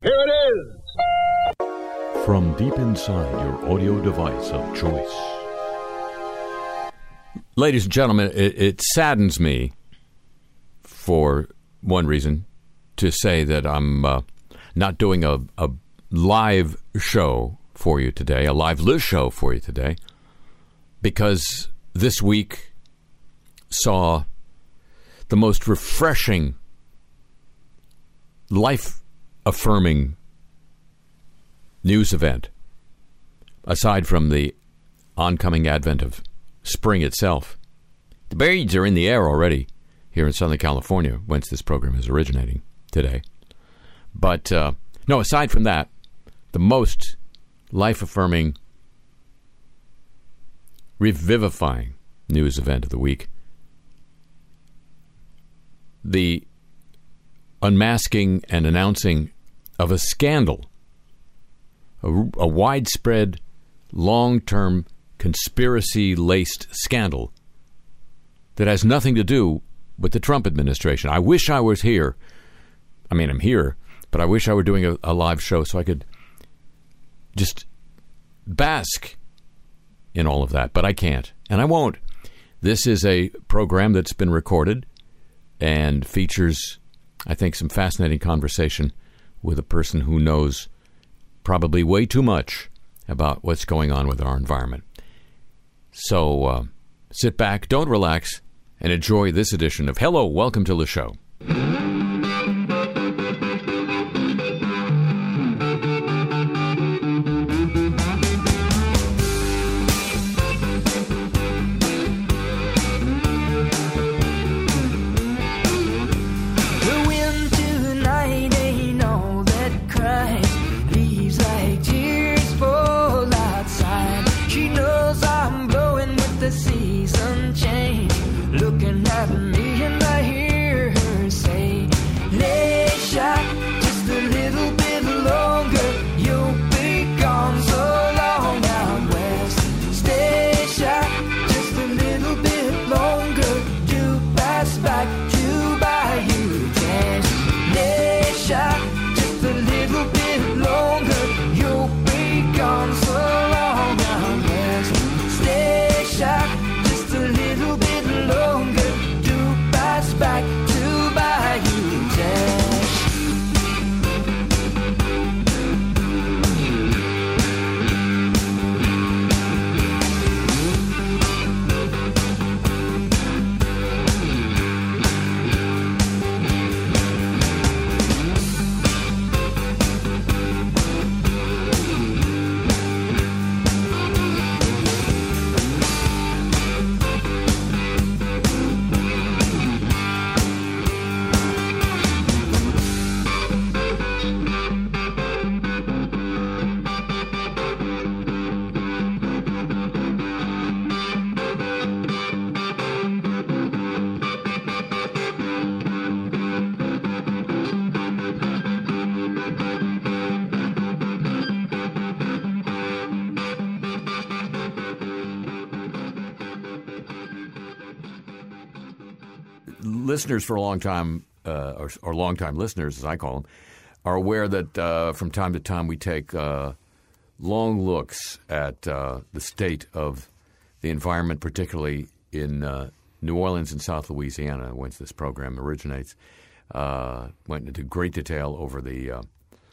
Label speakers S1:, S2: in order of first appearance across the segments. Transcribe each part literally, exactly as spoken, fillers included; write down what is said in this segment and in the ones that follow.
S1: Here it is!
S2: From deep inside your audio device of choice.
S3: Ladies and gentlemen, it, it saddens me, for one reason, to say that I'm uh, not doing a, a live show for you today, a live Liz show for you today, because this week saw the most refreshing, life-affirming news event, aside from the oncoming advent of spring itself. The birds are in the air already here in Southern California, whence this program is originating today. But, uh, no, aside from that, the most life-affirming, revivifying news event of the week, the unmasking and announcing of a scandal, a, a widespread, long-term, conspiracy-laced scandal that has nothing to do with the Trump administration. I wish I was here. I mean, I'm here, but I wish I were doing a, a live show so I could just bask in all of that, but I can't, and I won't. This is a program that's been recorded and features, I think, some fascinating conversation with a person who knows probably way too much about what's going on with our environment. So uh, sit back, don't relax, and enjoy this edition of Hello, Welcome to the Show. Listeners for a long time, uh, or, or long-time listeners, as I call them, are aware that uh, from time to time we take uh, long looks at uh, the state of the environment, particularly in uh, New Orleans and South Louisiana, whence this program originates. Uh, went into great detail over the uh,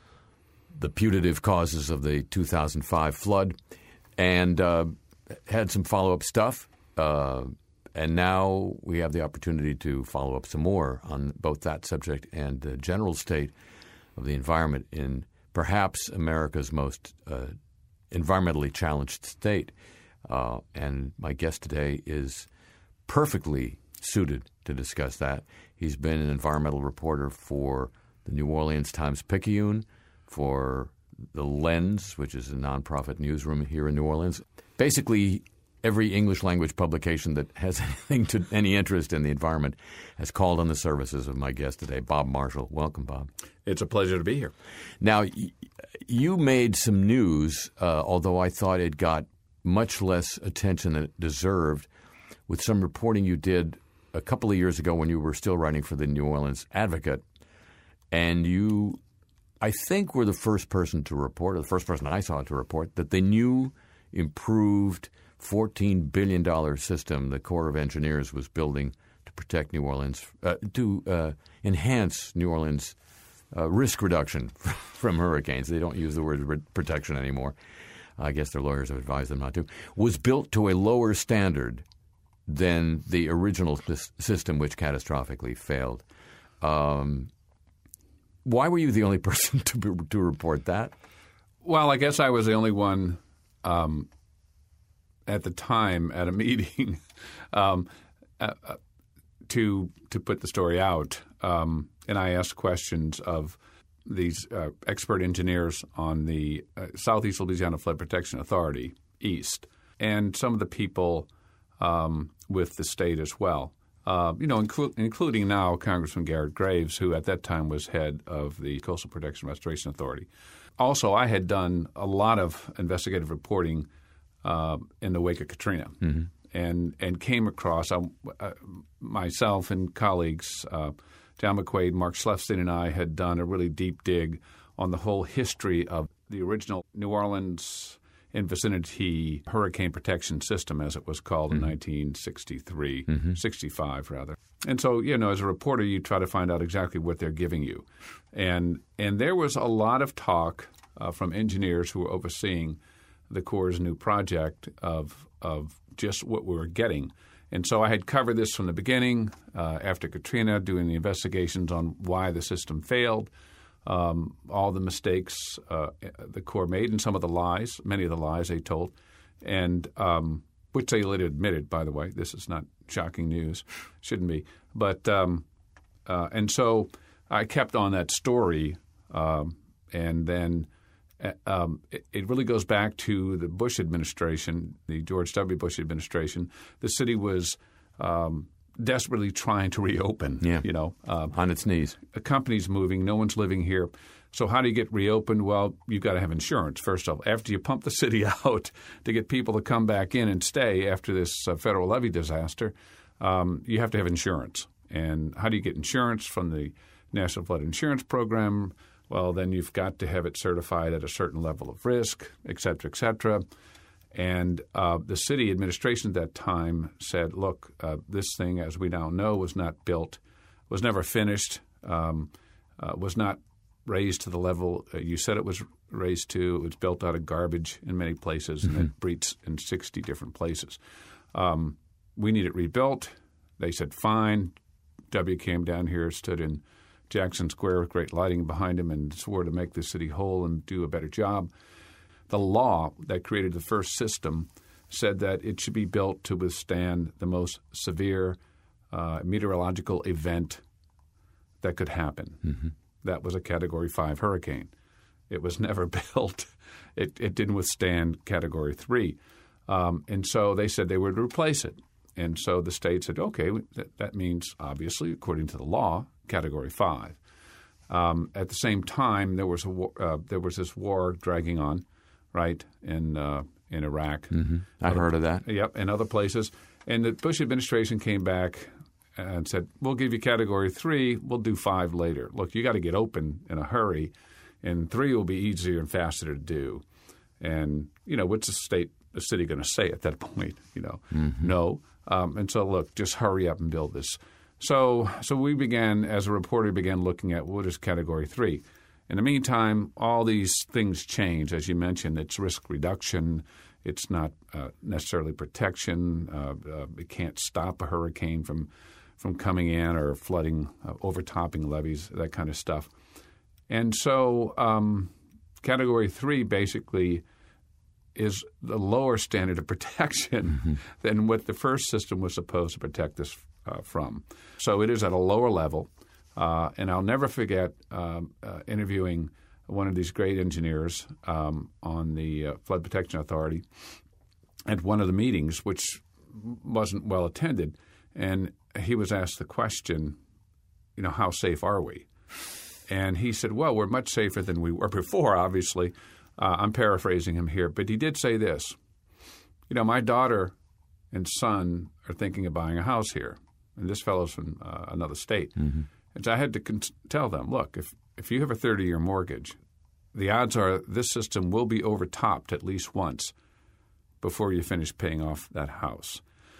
S3: the putative causes of the two thousand five flood, and uh, had some follow-up stuff. Uh, And now we have the opportunity to follow up some more on both that subject and the general state of the environment in perhaps America's most uh, environmentally challenged state. Uh, and my guest today is perfectly suited to discuss that. He's been an environmental reporter for the New Orleans Times-Picayune, for The Lens, which is a nonprofit newsroom here in New Orleans. Basically, every English-language publication that has anything to any interest in the environment has called on the services of my guest today, Bob Marshall. Welcome, Bob.
S4: It's a pleasure to be here.
S3: Now, y- you made some news, uh, although I thought it got much less attention than it deserved, with some reporting you did a couple of years ago when you were still writing for the New Orleans Advocate, and you I think were the first person to report, or the first person I saw to report, that the new improved fourteen billion dollars system the Corps of Engineers was building to protect New Orleans, uh, to uh, enhance New Orleans' uh, risk reduction from hurricanes. They don't use the word re- protection anymore. I guess their lawyers have advised them not to. Was built to a lower standard than the original s- system, which catastrophically failed. Um, why were you the only person to to report that?
S4: Well, I guess I was the only one um, at the time at a meeting um, uh, to to put the story out, um, and I asked questions of these uh, expert engineers on the uh, Southeast Louisiana Flood Protection Authority, East, and some of the people um, with the state as well. Uh, you know, inclu- including now Congressman Garrett Graves, who at that time was head of the Coastal Protection Restoration Authority. Also, I had done a lot of investigative reporting uh, in the wake of Katrina, mm-hmm. and and came across uh, uh, myself and colleagues, uh, John McQuaid, Mark Slefstein, and I had done a really deep dig on the whole history of the original New Orleans and vicinity hurricane protection system, as it was called mm-hmm. in nineteen sixty-three, mm-hmm. sixty-five rather. And so, you know, as a reporter, you try to find out exactly what they're giving you. And and there was a lot of talk uh, from engineers who were overseeing the Corps' new project of of just what we were getting. And so I had covered this from the beginning, uh, after Katrina, doing the investigations on why the system failed, um, all the mistakes uh, the Corps made, and some of the lies, many of the lies they told, and um, which they later admitted, by the way. This is not shocking news. Shouldn't be. But um, uh, and so I kept on that story, um, and then um, it, it really goes back to the Bush administration, the George W. Bush administration. The city was um, desperately trying to reopen.
S3: Yeah.
S4: You know, uh,
S3: on its knees.
S4: A company's moving. No one's living here. So how do you get reopened? Well, you've got to have insurance, first of all. After you pump the city out to get people to come back in and stay after this uh, federal levee disaster, um, you have to have insurance. And how do you get insurance from the National Flood Insurance Program? Well, then you've got to have it certified at a certain level of risk, et cetera, et cetera. And uh, the city administration at that time said, look, uh, this thing, as we now know, was not built, was never finished, um, uh, was not raised to the level uh, you said it was raised to. It was built out of garbage in many places, mm-hmm. and it breached in sixty different places. Um, we need it rebuilt. They said, fine. W came down here, stood in Jackson Square with great lighting behind him, and swore to make the city whole and do a better job. The law that created the first system said that it should be built to withstand the most severe uh, meteorological event that could happen. Mm-hmm. That was a Category five hurricane. It was never built. It, it didn't withstand Category three. Um, and so they said they would replace it. And so the state said, okay, that, that means, obviously, according to the law, Category five. Um, at the same time, there was a war, uh, there was this war dragging on, right, in uh, in Iraq.
S3: Mm-hmm. I
S4: other,
S3: heard of that.
S4: Yep, and other places. And the Bush administration came back and said, we'll give you Category three. We'll do five later. Look, you got to get open in a hurry, and three will be easier and faster to do. And, you know, what's the state, the city going to say at that point? You know, mm-hmm. no. Um, and so, look, just hurry up and build this. So so we began, as a reporter, began looking at what is Category three. In the meantime, all these things change. As you mentioned, it's risk reduction. It's not uh, necessarily protection. Uh, uh, it can't stop a hurricane from from coming in or flooding, uh, overtopping levees, that kind of stuff. And so um, Category three basically is the lower standard of protection mm-hmm. than what the first system was supposed to protect us uh, from. So it is at a lower level. Uh, and I'll never forget um, uh, interviewing one of these great engineers um, on the uh, Flood Protection Authority at one of the meetings, which wasn't well attended. And he was asked the question, you know, how safe are we? And he said, well, we're much safer than we were before, obviously. Uh, I'm paraphrasing him here, but he did say this. You know, my daughter and son are thinking of buying a house here, and this fellow's from uh, another state. Mm-hmm. And so I had to con- tell them, look, if if you have a thirty-year mortgage, the odds are this system will be overtopped at least once before you finish paying off that house.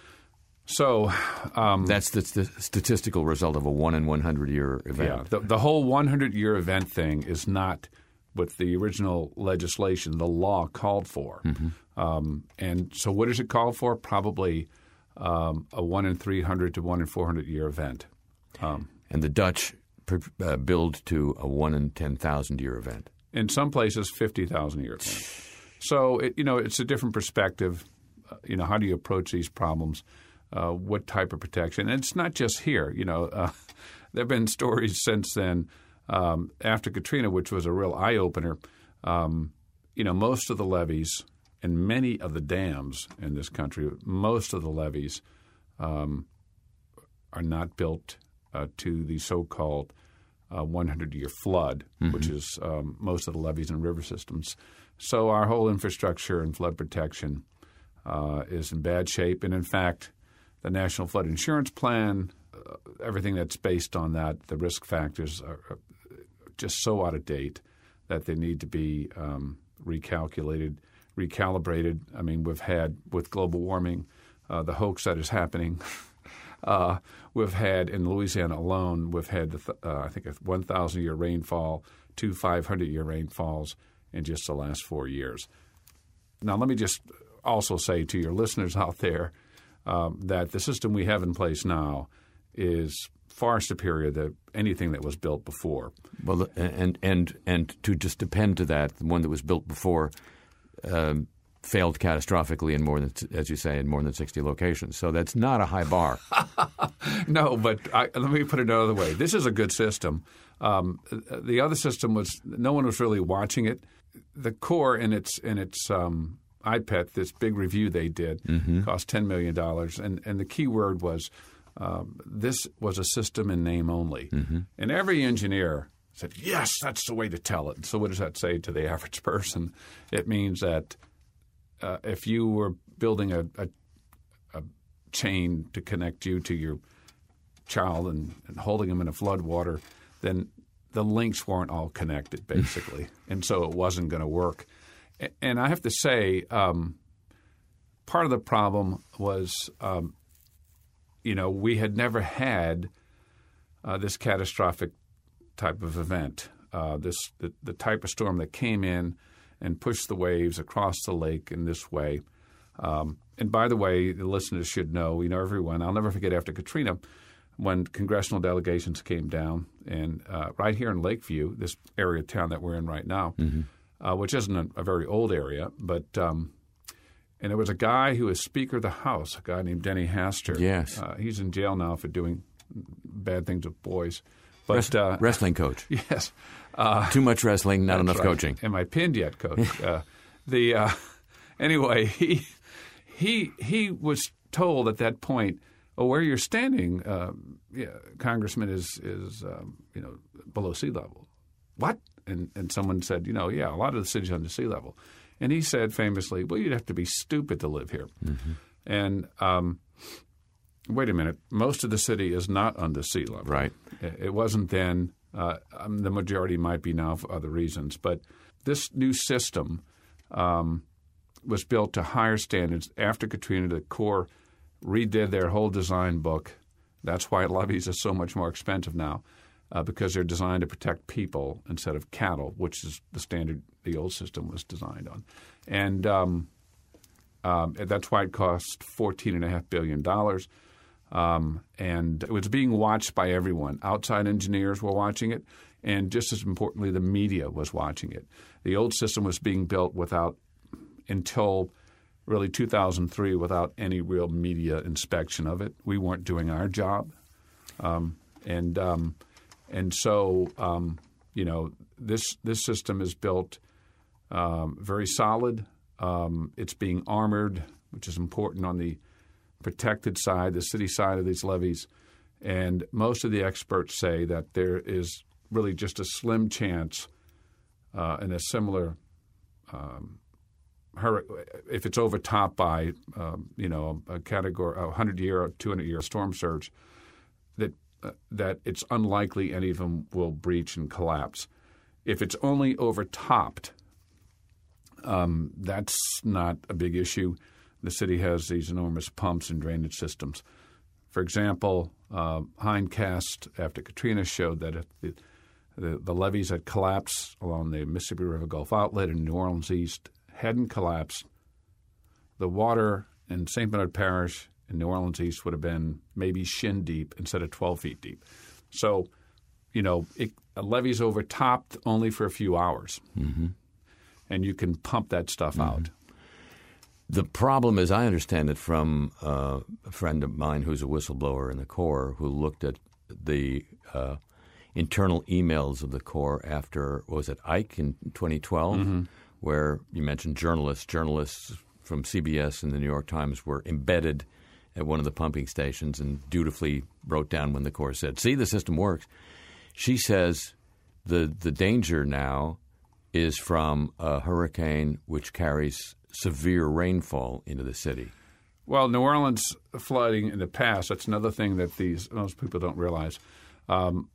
S4: So um,
S3: that's the st- statistical result of a one in one hundred year event.
S4: Yeah, the, the whole one hundred year event thing is not what the original legislation, the law, called for. Mm-hmm. Um, and so what does it call for? Probably um, a one in three hundred to one in four hundred year event. Um,
S3: and the Dutch uh, build to a one in ten thousand year event.
S4: In some places, fifty thousand year event. So, it, you know, it's a different perspective. Uh, you know, how do you approach these problems? Uh, what type of protection? And it's not just here. You know, uh, there have been stories since then um, after Katrina, which was a real eye-opener. Um, you know, most of the levees and many of the dams in this country, most of the levees um, are not built uh, to the so-called uh, one hundred year flood, mm-hmm. which is um, most of the levees and river systems. So our whole infrastructure and flood protection uh, is in bad shape. And in fact, the National Flood Insurance Plan, uh, everything that's based on that, the risk factors are, are just so out of date that they need to be um, recalculated, recalibrated. I mean, we've had, with global warming, uh, the hoax that is happening. uh, we've had, in Louisiana alone, we've had, uh, I think, a one thousand year rainfall, two five hundred year rainfalls in just the last four years. Now, let me just also say to your listeners out there, Um, that the system we have in place now is far superior to anything that was built before.
S3: Well, and and and to just depend to that, the one that was built before um, failed catastrophically in more than, as you say, in more than sixty locations. So that's not a high bar.
S4: No, but I, let me put it another way. This is a good system. Um, the other system was no one was really watching it. The Corps in its in its um, I P E T, this big review they did, mm-hmm. cost ten million dollars. And, and the key word was um, this was a system in name only. Mm-hmm. And every engineer said, yes, that's the way to tell it. So what does that say to the average person? It means that uh, if you were building a, a, a chain to connect you to your child and, and holding them in a flood water, then the links weren't all connected, basically. And so it wasn't going to work. And I have to say, um, part of the problem was, um, you know, we had never had uh, this catastrophic type of event, uh, this the, the type of storm that came in and pushed the waves across the lake in this way. Um, and by the way, the listeners should know, you know, everyone, I'll never forget after Katrina, when congressional delegations came down, and uh, right here in Lakeview, this area of town that we're in right now, mm-hmm. Uh, which isn't a, a very old area, but um, and there was a guy who was Speaker of the House, a guy named Denny Hastert.
S3: Yes,
S4: uh, he's in jail now for doing bad things with boys. But
S3: Rest,
S4: uh,
S3: wrestling coach.
S4: Yes, uh,
S3: too much wrestling, not enough
S4: right.
S3: coaching.
S4: Am I pinned yet, Coach? uh, the uh, anyway, he he he was told at that point, "Oh, where you're standing, uh, yeah, Congressman, is is um, you know below sea level." What? And, and someone said, you know, yeah, a lot of the city's under sea level. And he said famously, well, you'd have to be stupid to live here. Mm-hmm. And um, wait a minute, most of the city is not under sea level.
S3: Right.
S4: It, it wasn't then. Uh, um, the majority might be now for other reasons. But this new system um, was built to higher standards. After Katrina, the Corps redid their whole design book. That's why levees are so much more expensive now. Uh, because they're designed to protect people instead of cattle, which is the standard the old system was designed on. And um, um, that's why it cost fourteen point five billion dollars. Um, and it was being watched by everyone. Outside engineers were watching it, and just as importantly, the media was watching it. The old system was being built without, until really two thousand three, without any real media inspection of it. We weren't doing our job. Um, and um, And so, um, you know, this this system is built um, very solid. Um, it's being armored, which is important on the protected side, the city side of these levees. And most of the experts say that there is really just a slim chance uh, in a similar um, if it's overtopped by, um, you know, a category, a hundred-year or two hundred-year storm surge, that that it's unlikely any of them will breach and collapse. If it's only overtopped, um, that's not a big issue. The city has these enormous pumps and drainage systems. For example, uh, Hindcast after Katrina showed that if the, the, the levees that collapsed along the Mississippi River Gulf Outlet in New Orleans East hadn't collapsed, the water in Saint Bernard Parish in New Orleans East would have been maybe shin deep instead of twelve feet deep. So, you know, it, a levee's overtopped only for a few hours, mm-hmm. and you can pump that stuff mm-hmm. out.
S3: The problem, as I understand it from uh, a friend of mine who's a whistleblower in the Corps who looked at the uh, internal emails of the Corps after, what was it, Ike in twenty twelve, mm-hmm. where you mentioned journalists. Journalists from C B S and the New York Times were embedded at one of the pumping stations and dutifully wrote down when the Corps said, see, the system works. She says the the danger now is from a hurricane which carries severe rainfall into the city.
S4: Well, New Orleans flooding in the past, that's another thing that these most people don't realize. Um,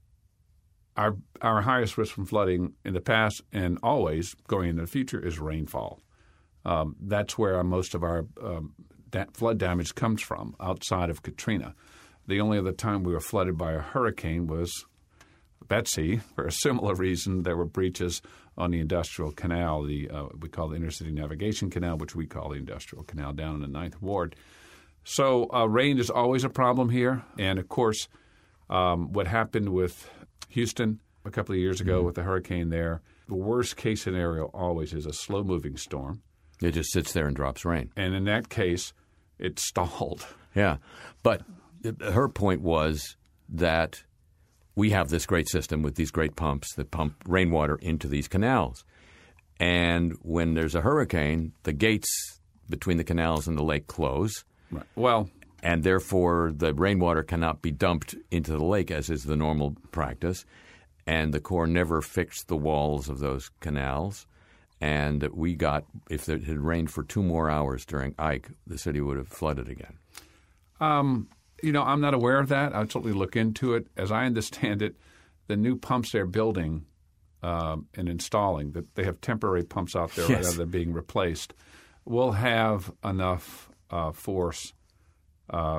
S4: our our highest risk from flooding in the past and always going into the future is rainfall. Um, that's where most of our um, da- flood damage comes from, outside of Katrina. The only other time we were flooded by a hurricane was Betsy. For a similar reason, there were breaches on the Industrial Canal, the uh, we call the Intercity Navigation Canal, which we call the Industrial Canal down in the Ninth Ward. So uh, rain is always a problem here. And, of course, um, what happened with Houston a couple of years ago mm-hmm. with the hurricane there, the worst-case scenario always is a slow-moving storm.
S3: It just sits there and drops rain.
S4: And in that case, it stalled.
S3: Yeah. But her point was that we have this great system with these great pumps that pump rainwater into these canals. And when there's a hurricane, the gates between the canals and the lake close.
S4: Right. Well,
S3: and therefore the rainwater cannot be dumped into the lake, as is the normal practice. And the Corps never fixed the walls of those canals. And we got, if it had rained for two more hours during Ike, the city would have flooded again.
S4: Um, you know, I'm not aware of that. I'll certainly look into it. As I understand it, the new pumps they're building um, and installing, that they have temporary pumps out there
S3: yes.
S4: rather than being replaced, will have enough uh, force uh,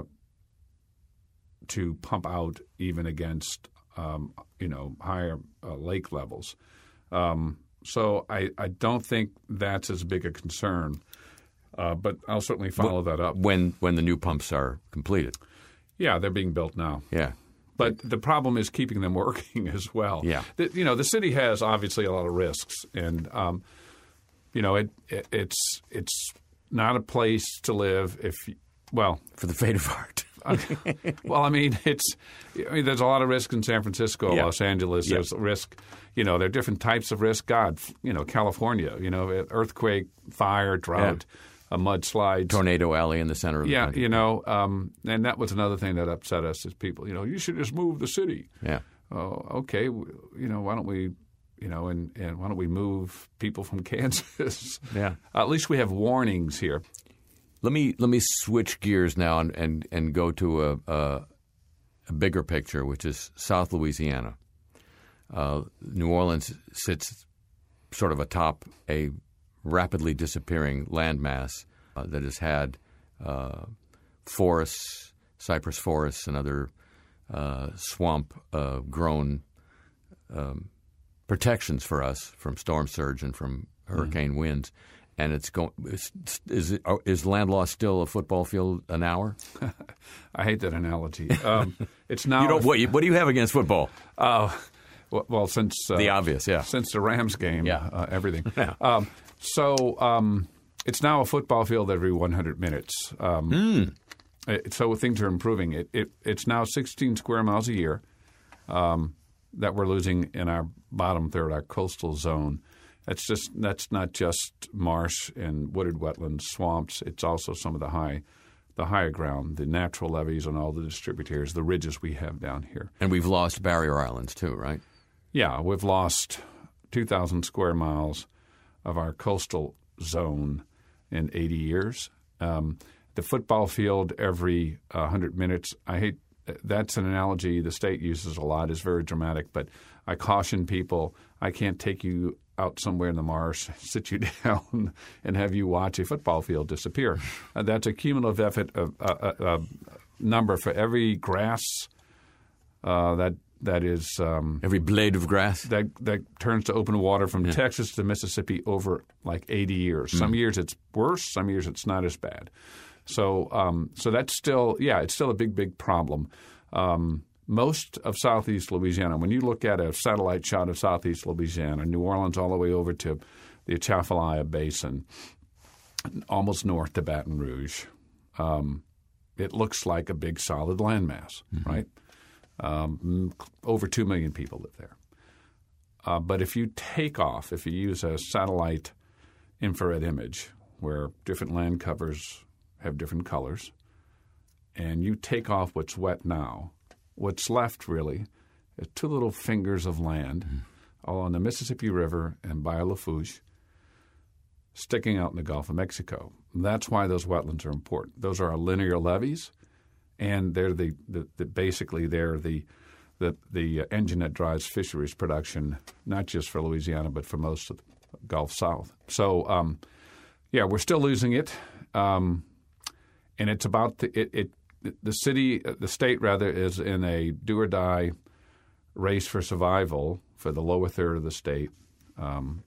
S4: to pump out even against, um, you know, higher uh, lake levels. Um So I, I don't think that's as big a concern, uh, but I'll certainly follow that up.
S3: When when the new pumps are completed.
S4: Yeah, they're being built now.
S3: Yeah.
S4: But the problem is keeping them working as well.
S3: Yeah.
S4: The, you know, the city has obviously a lot of risks, and, um, you know, it, it it's it's not a place to live if – well –
S3: For the fate of art.
S4: Well, I mean, it's I mean, there's a lot of risk in San Francisco,
S3: yeah.
S4: Los Angeles.
S3: Yeah.
S4: There's risk, you know, there are different types of risk. God, you know, California, you know, earthquake, fire, drought, yeah. a mudslide,
S3: Tornado Alley in the center of the
S4: yeah,
S3: country.
S4: you know, um, and that was another thing that upset us as people. You know, you should just move the city.
S3: Yeah.
S4: Oh, okay. You know, why don't we? You know, and, and why don't we move people from Kansas?
S3: Yeah.
S4: Uh, at least we have warnings here.
S3: Let me let me switch gears now and, and, and go to a, a, a bigger picture, which is South Louisiana. Uh, New Orleans sits sort of atop a rapidly disappearing landmass uh, that has had uh, forests, cypress forests, and other uh, swamp-grown uh, um, protections for us from storm surge and from hurricane mm-hmm. winds. And it's going. Is, is it, is land loss still a football field an hour?
S4: I hate that analogy. Um, it's now.
S3: You don't. What, what do you have against football?
S4: Uh, well, well, since uh,
S3: the obvious, yeah.
S4: Since the Rams game,
S3: yeah,
S4: uh, everything.
S3: Yeah.
S4: Um, so um, it's now a football field every one hundred minutes. Um,
S3: mm.
S4: it, so things are improving. It, it it's now sixteen square miles a year um, that we're losing in our bottom third, our coastal zone. That's just that's not just marsh and wooded wetlands, swamps. It's also some of the high, the higher ground, the natural levees and all the distributaries, the ridges we have down here.
S3: And we've lost barrier islands too, right?
S4: Yeah, we've lost two thousand square miles of our coastal zone in eighty years. Um, the football field every uh, one hundred minutes. I hate that's an analogy the state uses a lot. It's very dramatic, but I caution people, I can't take you out somewhere in the marsh, sit you down, and have you watch a football field disappear. Uh, that's a cumulative effort of uh, uh, number for every grass uh, that that is um,
S3: every blade of grass
S4: that that turns to open water from
S3: yeah.
S4: Texas to Mississippi over like eighty years. Mm. Some years it's worse, some years it's not as bad. So um, so that's still yeah, it's still a big big problem. Um, Most of southeast Louisiana, when you look at a satellite shot of southeast Louisiana, New Orleans all the way over to the Atchafalaya Basin, almost north to Baton Rouge, um, it looks like a big solid landmass, mm-hmm. right? Um, over two million people live there. Uh, but if you take off, if you use a satellite infrared image where different land covers have different colors, and you take off what's wet now, what's left really is two little fingers of land mm. all on the Mississippi River and Bayou Lafourche sticking out in the Gulf of Mexico. That's why those wetlands are important. Those are our linear levees, and they're the, the, the basically they're the the the engine that drives fisheries production, not just for Louisiana but for most of the Gulf South. So um, yeah, we're still losing it, um, and it's about the, it. it The city, the state rather, is in a do-or-die race for survival for the lower third of the state um,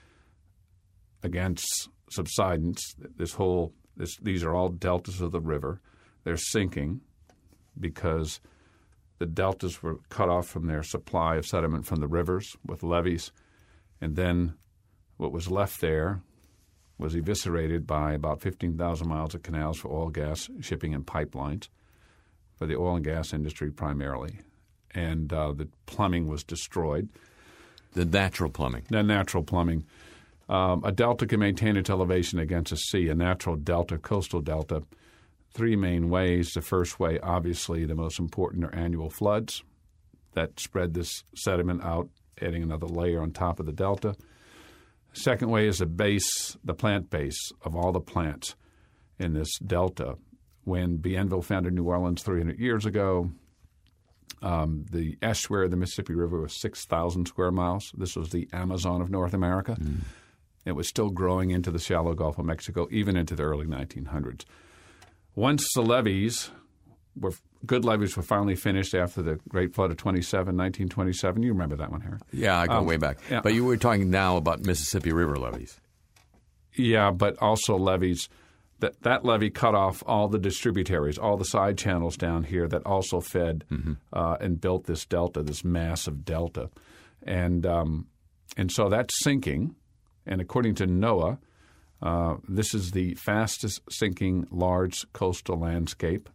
S4: against subsidence. This whole, this, these are all deltas of the river. They're sinking because the deltas were cut off from their supply of sediment from the rivers with levees, and then what was left there was eviscerated by about fifteen thousand miles of canals for oil, gas, shipping, and pipelines for the oil and gas industry primarily. And uh, the plumbing was destroyed.
S3: The natural plumbing.
S4: The natural plumbing. Um, a delta can maintain its elevation against a sea, a natural delta, coastal delta. Three main ways. The first way, obviously, the most important, are annual floods that spread this sediment out, adding another layer on top of the delta. Second way is the base, the plant base of all the plants in this delta. When Bienville founded New Orleans three hundred years ago, um, the estuary of the Mississippi River was six thousand square miles. This was the Amazon of North America. Mm. It was still growing into the shallow Gulf of Mexico, even into the early nineteen hundreds. Once the levees were good levees were finally finished after the Great Flood of twenty-seven, nineteen twenty-seven. You remember that one, Harry?
S3: Yeah, I go
S4: um,
S3: way back.
S4: Yeah.
S3: But you were talking now about Mississippi River levees.
S4: Yeah, but also levees. That that levee cut off all the distributaries, all the side channels down here that also fed mm-hmm. uh, and built this delta, this massive delta. And um, and so that's sinking. And according to NOAA, uh, this is the fastest sinking large coastal landscape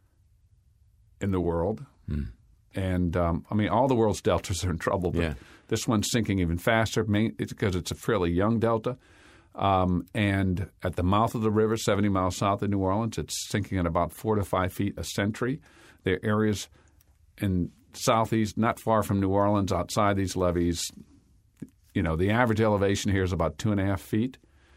S4: in the world. Mm. And, um, I mean, all the world's deltas are in trouble, but
S3: yeah.
S4: this one's sinking even faster because it's a fairly young delta. Um, and at the mouth of the river, seventy miles south of New Orleans, it's sinking at about four to five feet a century. There are areas in southeast, not far from New Orleans, outside these levees. You know, the average elevation here is about two and a half feet.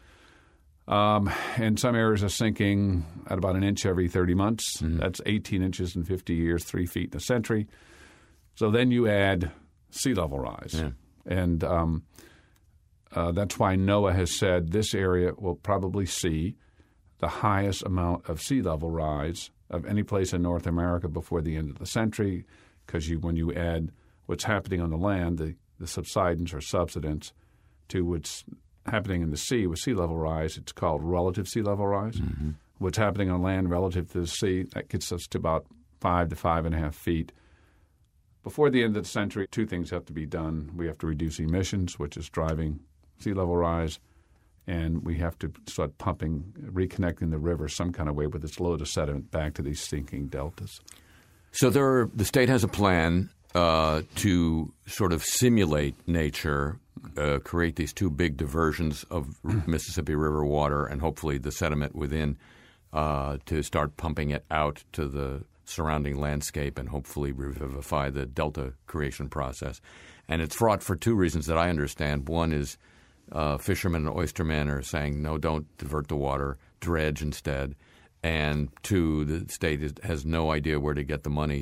S4: Um, and some areas are sinking at about an inch every thirty months. Mm-hmm. That's eighteen inches in fifty years, three feet in a century. So then you add sea level rise.
S3: Yeah.
S4: And um, uh, that's why NOAA has said this area will probably see the highest amount of sea level rise of any place in North America before the end of the century, because you, when you add what's happening on the land, the, the subsidence or subsidence, to what's happening in the sea with sea level rise, it's called relative sea level rise. Mm-hmm. What's happening on land relative to the sea, that gets us to about five to five and a half feet. Before the end of the century, two things have to be done. We have to reduce emissions, which is driving sea level rise, and we have to start pumping, reconnecting the river some kind of way with its load of sediment back to these sinking deltas.
S3: So there are, the state has a plan uh, to sort of simulate nature, uh, create these two big diversions of Mississippi River water and hopefully the sediment within uh, to start pumping it out to the surrounding landscape and hopefully revivify the delta creation process. And it's fraught for two reasons that I understand. One is uh, fishermen and oystermen are saying, no, don't divert the water, dredge instead. And two, the state is, has no idea where to get the money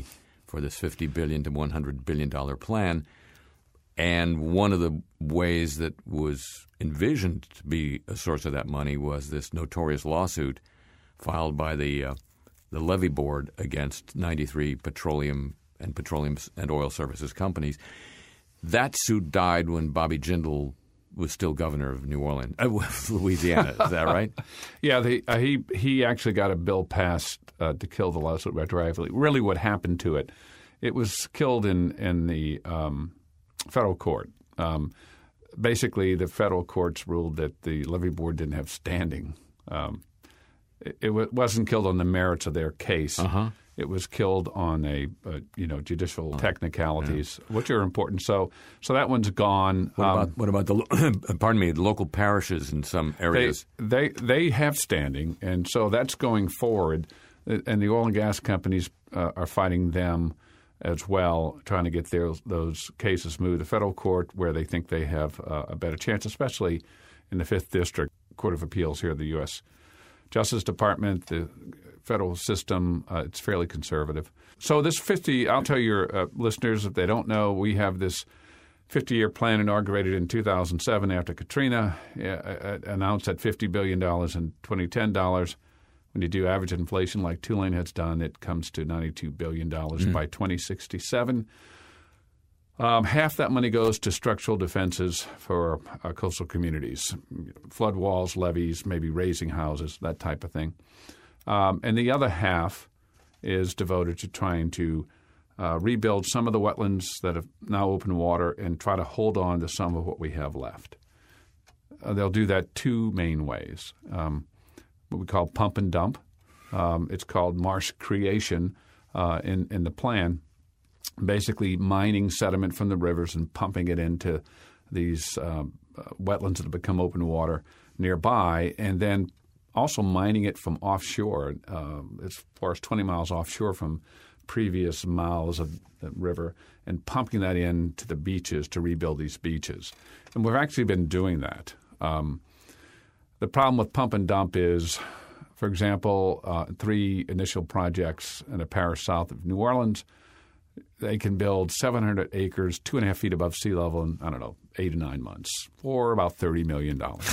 S3: for this fifty billion dollars to one hundred billion dollars plan. And one of the ways that was envisioned to be a source of that money was this notorious lawsuit filed by the uh, the levee board against ninety-three petroleum and petroleum and oil services companies. That suit died when Bobby Jindal was still governor of New Orleans, uh, Louisiana. Is that right?
S4: Yeah, the, uh, he he actually got a bill passed uh, to kill the lawsuit retroactively. Really, what happened to it? It was killed in in the um, federal court. Um, basically, the federal courts ruled that the levee board didn't have standing. Um, it, it w- wasn't killed on the merits of their case.
S3: Uh-huh.
S4: It was killed on a, a you know judicial technicalities, yeah. which are important. So so that one's gone.
S3: What
S4: um,
S3: about what about the pardon me the local parishes in some areas?
S4: They, they they have standing, and so that's going forward. And the oil and gas companies uh, are fighting them as well, trying to get their, those cases moved. The federal court, where they think they have uh, a better chance, especially in the Fifth District Court of Appeals here at the U S Justice Department, the federal system, uh, it's fairly conservative. So this fifty, I'll tell your uh, listeners, if they don't know, we have this fifty-year plan inaugurated in two thousand seven after Katrina, uh, announced at fifty billion dollars in twenty ten dollars. When you do average inflation like Tulane has done, it comes to ninety-two billion dollars mm. by twenty sixty-seven. Um, half that money goes to structural defenses for uh, coastal communities, flood walls, levees, maybe raising houses, that type of thing. Um, and the other half is devoted to trying to uh, rebuild some of the wetlands that have now open water and try to hold on to some of what we have left. Uh, they'll do that two main ways. Um, what we call pump and dump. Um, it's called marsh creation uh, in, in the plan. Basically mining sediment from the rivers and pumping it into these um, uh, wetlands that have become open water nearby, and then also mining it from offshore, uh, as far as twenty miles offshore from previous mouths of the river, and pumping that into the beaches to rebuild these beaches. And we've actually been doing that. Um, the problem with pump and dump is, for example, uh, three initial projects in a parish south of New Orleans, they can build seven hundred acres, two and a half feet above sea level in, I don't know, eight to nine months for about thirty million dollars.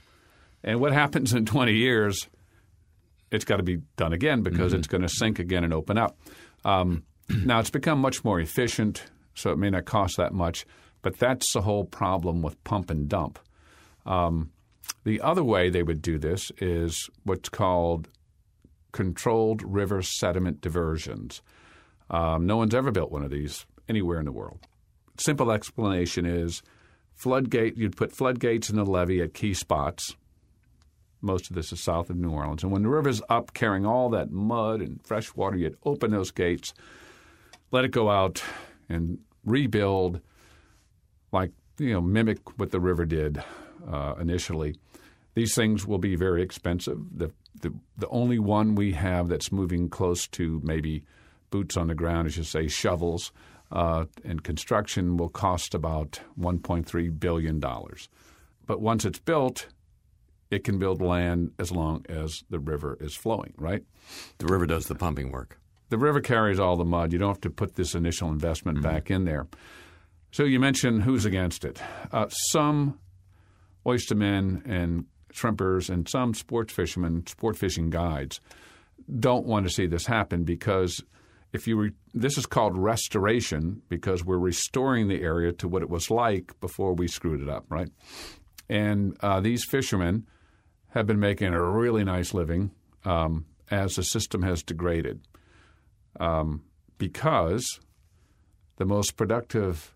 S4: And what happens in twenty years, it's got to be done again because mm-hmm. it's going to sink again and open up. Um, now, it's become much more efficient, so it may not cost that much, but that's the whole problem with pump and dump. Um, the other way they would do this is what's called controlled river sediment diversions. Um, no one's ever built one of these anywhere in the world. Simple explanation is floodgate. You'd put floodgates in the levee at key spots. Most of this is south of New Orleans. And when the river's up carrying all that mud and fresh water, you'd open those gates, let it go out, and rebuild like, you know, mimic what the river did uh, initially. These things will be very expensive. The, the the only one we have that's moving close to maybe boots on the ground, as you say, shovels, uh, and construction will cost about one point three billion dollars. But once it's built, it can build land as long as the river is flowing, right?
S3: The river does the pumping work.
S4: The river carries all the mud. You don't have to put this initial investment mm-hmm. back in there. So you mentioned who's against it. Uh, some oystermen and shrimpers and some sports fishermen, sport fishing guides, don't want to see this happen because if you re- this is called restoration because we're restoring the area to what it was like before we screwed it up, right? And uh, these fishermen have been making a really nice living um, as the system has degraded um, because the most productive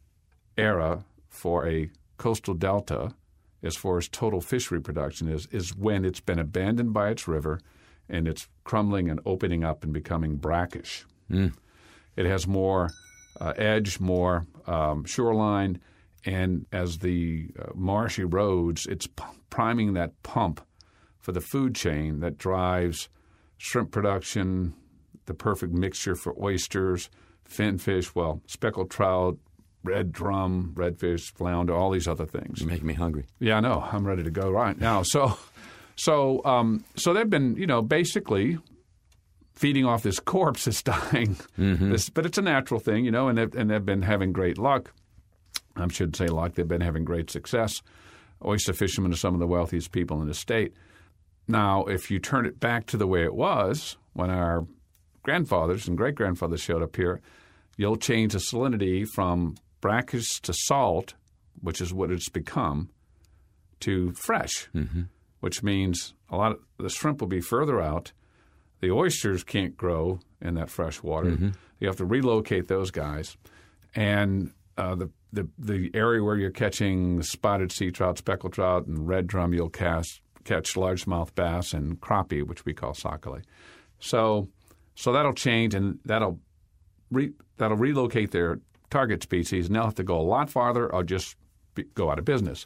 S4: era for a coastal delta as far as total fishery production is, is when it's been abandoned by its river and it's crumbling and opening up and becoming brackish. Mm. It has more uh, edge, more um, shoreline, and as the uh, marsh erodes, it's p- priming that pump for the food chain that drives shrimp production, the perfect mixture for oysters, finfish, well, speckled trout, red drum, redfish, flounder, all these other things.
S3: You make me hungry.
S4: Yeah, I know. I'm ready to go right now. So, so, um, so they've been, you know, basically feeding off this corpse that's dying. Mm-hmm. This, but it's a natural thing, you know, and they've, and they've been having great luck. I should say luck. They've been having great success. Oyster fishermen are some of the wealthiest people in the state. Now, if you turn it back to the way it was when our grandfathers and great-grandfathers showed up here, you'll change the salinity from brackish to salt, which is what it's become, to fresh, mm-hmm. which means a lot of the shrimp will be further out. The oysters can't grow in that fresh water. Mm-hmm. You have to relocate those guys. And uh, the, the the area where you're catching spotted sea trout, speckled trout, and red drum, you'll cast, catch largemouth bass and crappie, which we call sakale. So so that'll change, and that'll re, that'll relocate their target species, and they'll have to go a lot farther or just be, go out of business.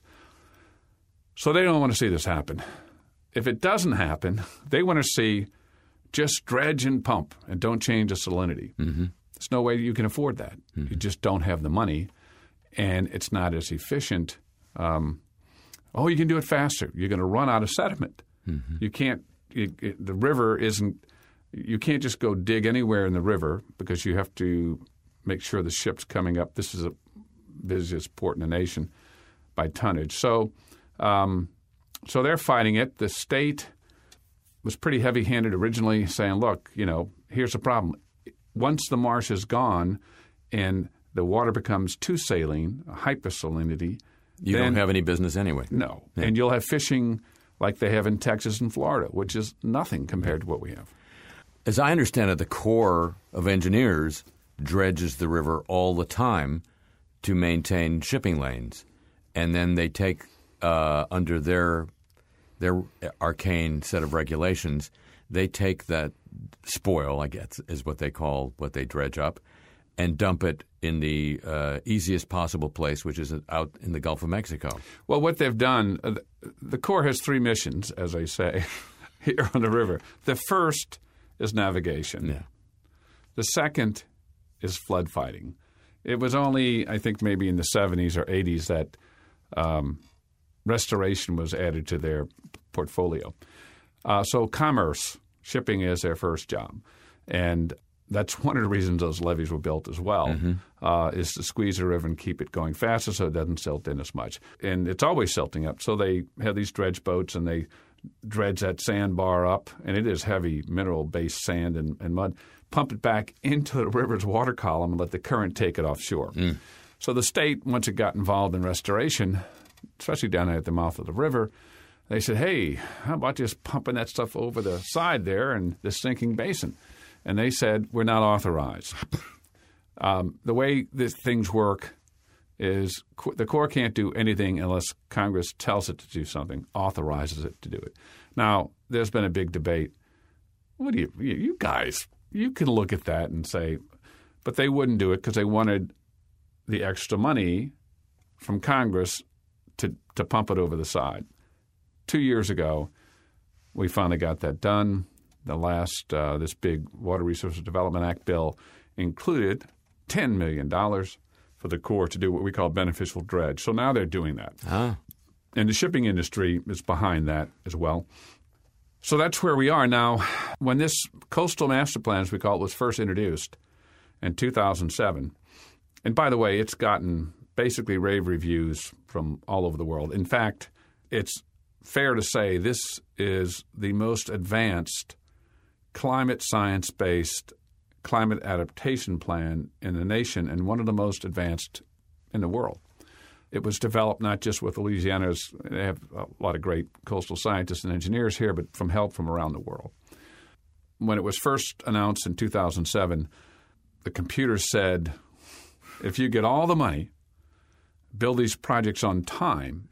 S4: So they don't want to see this happen. If it doesn't happen, they want to see just dredge and pump and don't change the salinity. Mm-hmm. There's no way you can afford that. Mm-hmm. You just don't have the money, and it's not as efficient. Um, oh, you can do it faster. You're going to run out of sediment. Mm-hmm. You can't you, it, the river isn't – you can't just go dig anywhere in the river because you have to make sure the ship's coming up. This is the busiest port in the nation by tonnage. So um, so they're fighting it. The state – was pretty heavy-handed originally, saying, look, you know, here's the problem. Once the marsh is gone and the water becomes too saline, hypersalinity,
S3: you
S4: then,
S3: don't have any business anyway.
S4: No.
S3: Yeah.
S4: And you'll have fishing like they have in Texas and Florida, which is nothing compared to what we have.
S3: As I understand it, the Corps of Engineers dredges the river all the time to maintain shipping lanes. And then they take uh, under their their arcane set of regulations, they take that spoil, I guess is what they call what they dredge up, and dump it in the uh, easiest possible place, which is out in the Gulf of Mexico.
S4: Well, what they've done, uh, the Corps has three missions, as I say, here on the river. The first is navigation.
S3: Yeah.
S4: The second is flood fighting. It was only, I think, maybe in the seventies or eighties that um, restoration was added to their portfolio. Uh, so commerce, shipping is their first job. And that's one of the reasons those levees were built as well, mm-hmm. uh, is to squeeze the river and keep it going faster so it doesn't silt in as much. And it's always silting up. So they have these dredge boats and they dredge that sandbar up, and it is heavy mineral-based sand and, and mud, pump it back into the river's water column and let the current take it offshore. Mm. So the state, once it got involved in restoration, especially down at the mouth of the river, they said, hey, how about just pumping that stuff over the side there in this sinking basin? And they said, we're not authorized. Um, the way these things work is the Corps can't do anything unless Congress tells it to do something, authorizes it to do it. Now, there's been a big debate. What do you, you guys, you can look at that and say, but they wouldn't do it because they wanted the extra money from Congress to, to pump it over the side. Two years ago, we finally got that done. The last, uh, this big Water Resources Development Act bill included ten million dollars for the Corps to do what we call beneficial dredge. So now they're doing that.
S3: Ah.
S4: And the shipping industry is behind that as well. So that's where we are now. When this Coastal Master Plan, as we call it, was first introduced in two thousand seven, and by the way, it's gotten basically rave reviews from all over the world. In fact, it's fair to say this is the most advanced climate science-based climate adaptation plan in the nation and one of the most advanced in the world. It was developed not just with Louisiana's – they have a lot of great coastal scientists and engineers here, but from help from around the world. When it was first announced in two thousand seven, the computer said, if you get all the money, build these projects on time,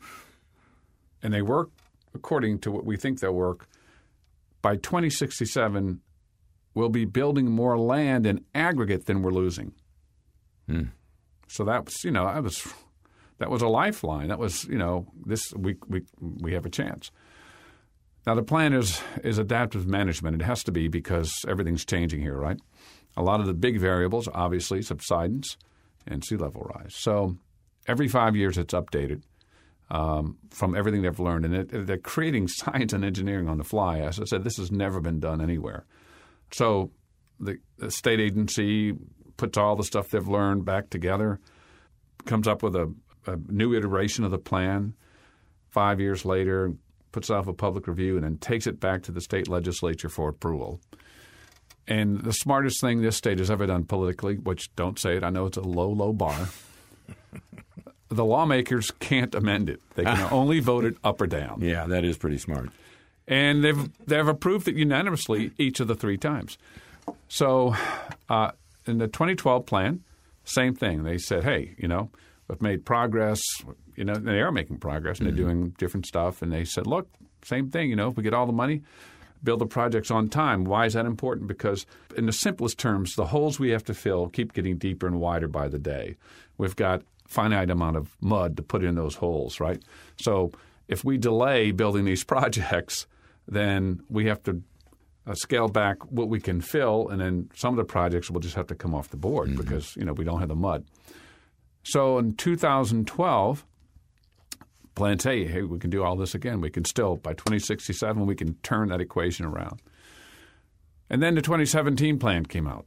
S4: and they work according to what we think they'll work, by twenty sixty-seven, we'll be building more land in aggregate than we're losing. Hmm. So that was, you know, that was that was a lifeline. That was, you know, this we we we have a chance. Now the plan is is adaptive management. It has to be because everything's changing here, right? A lot of the big variables, obviously, subsidence and sea level rise. So every five years it's updated. Um, from everything they've learned. And it, they're creating science and engineering on the fly. As I said, this has never been done anywhere. So the, the state agency puts all the stuff they've learned back together, comes up with a, a new iteration of the plan. Five years later, puts off a public review, and then takes it back to the state legislature for approval. And the smartest thing this state has ever done politically, which don't say it, I know it's a low, low bar, the lawmakers can't amend it. They can only vote it up or down.
S3: Yeah, that is pretty smart.
S4: And they've they've approved it unanimously each of the three times. So uh, in the twenty twelve plan, same thing. They said, hey, you know, we've made progress. You know, they are making progress, and they're mm-hmm. doing different stuff. And they said, look, same thing. You know, if we get all the money, build the projects on time. Why is that important? Because in the simplest terms, the holes we have to fill keep getting deeper and wider by the day. We've got finite amount of mud to put in those holes, right? So if we delay building these projects, then we have to uh, scale back what we can fill, and then some of the projects will just have to come off the board mm-hmm. because, you know, we don't have the mud. So in two thousand twelve, plan say, hey, we can do all this again. We can still, by twenty sixty-seven, we can turn that equation around. And then the twenty seventeen plan came out.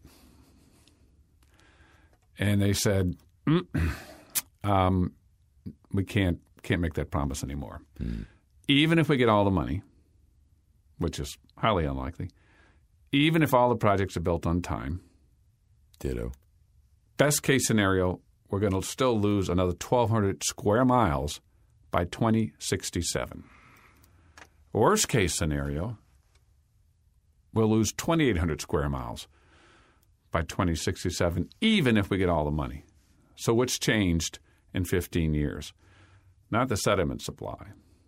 S4: And they said, mm, um, we can't can't make that promise anymore. Mm. Even if we get all the money, which is highly unlikely, even if all the projects are built on time.
S3: Ditto.
S4: Best case scenario, we're going to still lose another twelve hundred square miles by twenty sixty-seven. Worst case scenario, we'll lose twenty-eight hundred square miles by twenty sixty-seven, even if we get all the money. So what's changed in fifteen years? Not the sediment supply.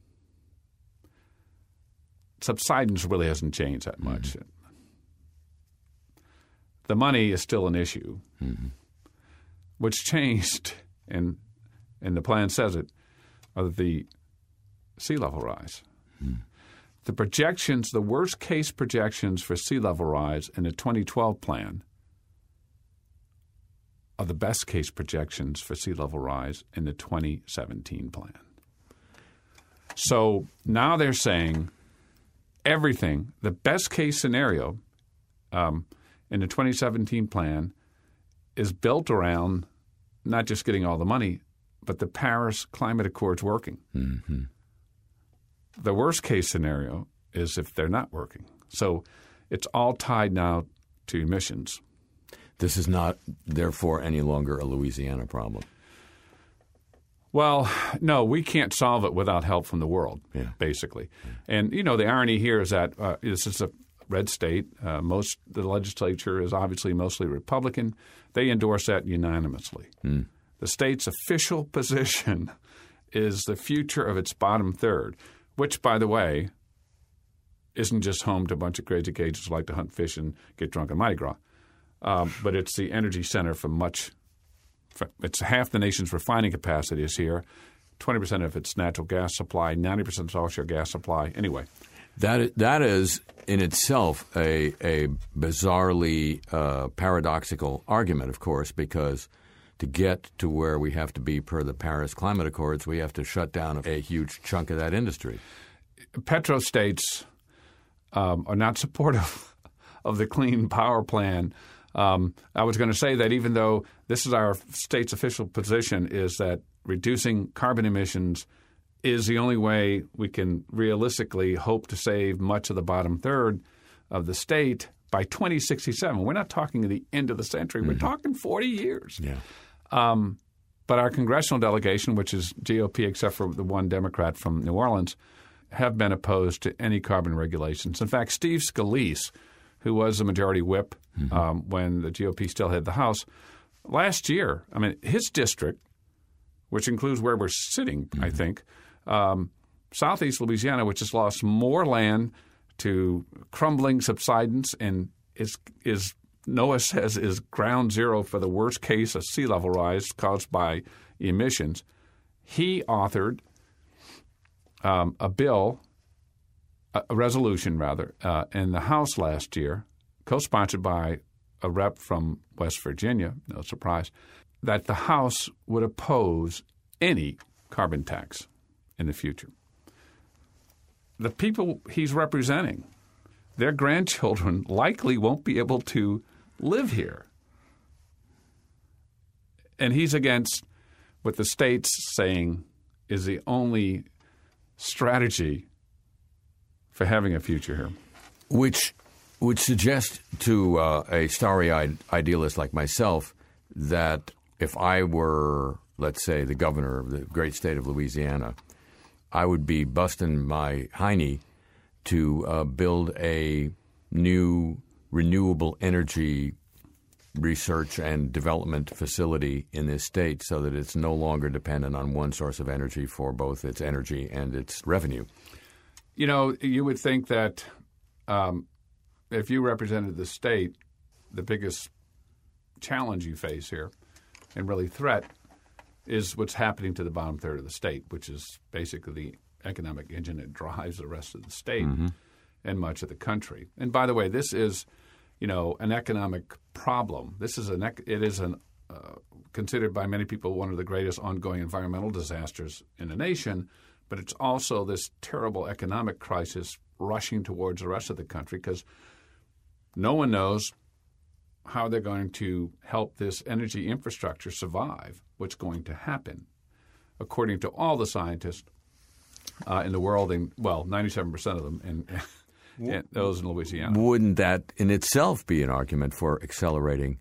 S4: Subsidence really hasn't changed that much. Mm-hmm. The money is still an issue. Mm-hmm. What's changed, and and the plan says it, are the sea level rise. Mm. The projections, the worst case projections for sea level rise in the twenty twelve plan are the best case projections for sea level rise in the twenty seventeen plan. So now they're saying everything, the best case scenario um, in the twenty seventeen plan is built around not just getting all the money, but the Paris Climate Accords working. Mm-hmm. The worst case scenario is if they're not working. So it's all tied now to emissions.
S3: This is not, therefore, any longer a Louisiana problem.
S4: Well, no, we can't solve it without help from the world, yeah. basically. Yeah. And, you know, the irony here is that uh, this is a red state. Uh, most the legislature is obviously mostly Republican. They endorse that unanimously. Mm. The state's official position is the future of its bottom third, which, by the way, isn't just home to a bunch of crazy Cajuns who like to hunt, fish, and get drunk on Mardi Gras. Um, but it's the energy center for much – it's half the nation's refining capacity is here, twenty percent of its natural gas supply, ninety percent of offshore gas supply. Anyway.
S3: That that is in itself a, a bizarrely uh, paradoxical argument, of course, because to get to where we have to be per the Paris Climate Accords, we have to shut down a huge chunk of that industry.
S4: Petrostates um, are not supportive of the Clean Power Plan. Um, I was going to say that even though this is our state's official position, is that reducing carbon emissions is the only way we can realistically hope to save much of the bottom third of the state by twenty sixty-seven. We're not talking at the end of the century. Mm-hmm. We're talking forty years.
S3: Yeah.
S4: Um, but our congressional delegation, which is G O P except for the one Democrat from New Orleans, have been opposed to any carbon regulations. In fact, Steve Scalise, who was the majority whip mm-hmm. um, when the G O P still had the House, last year, I mean, his district, which includes where we're sitting, mm-hmm. I think, um, southeast Louisiana, which has lost more land to crumbling subsidence and is, is NOAA says is ground zero for the worst case of sea level rise caused by emissions. He authored um, a bill, a resolution rather, uh, in the House last year, co-sponsored by a rep from West Virginia, no surprise, that the House would oppose any carbon tax in the future. The people he's representing their grandchildren likely won't be able to live here. And he's against what the state's saying is the only strategy for having a future here.
S3: Which would suggest to uh, a starry-eyed idealist like myself that if I were, let's say, the governor of the great state of Louisiana, I would be busting my hiney to uh, build a new renewable energy research and development facility in this state so that it's no longer dependent on one source of energy for both its energy and its revenue.
S4: You know, you would think that um, if you represented the state, the biggest challenge you face here and really threat is what's happening to the bottom third of the state, which is basically the economic engine that drives the rest of the state mm-hmm. and much of the country. And by the way, this is, you know, an economic problem. This is an it is an uh, considered by many people one of the greatest ongoing environmental disasters in the nation, but it's also this terrible economic crisis rushing towards the rest of the country because no one knows how they're going to help this energy infrastructure survive, what's going to happen. According to all the scientists uh, in the world, and well, ninety-seven percent of them, and, and those in Louisiana.
S3: Wouldn't that in itself be an argument for accelerating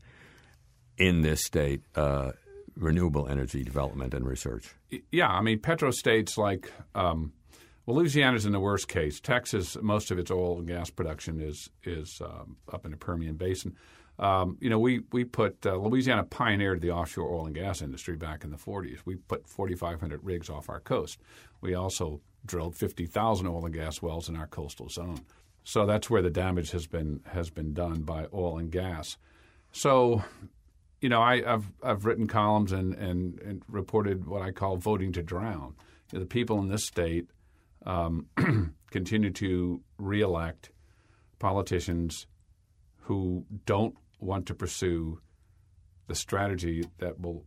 S3: in this state uh, renewable energy development and research?
S4: Yeah, I mean, petrostates like um, well, Louisiana's in the worst case. Texas, most of its oil and gas production is is um, up in the Permian Basin. Um, you know, we we put uh, Louisiana pioneered the offshore oil and gas industry back in the forties. We put forty-five hundred rigs off our coast. We also drilled fifty thousand oil and gas wells in our coastal zone. So that's where the damage has been has been done by oil and gas. So, you know, I, I've I've written columns and, and, and reported what I call voting to drown. You know, the people in this state um, continue to reelect politicians who don't want to pursue the strategy that will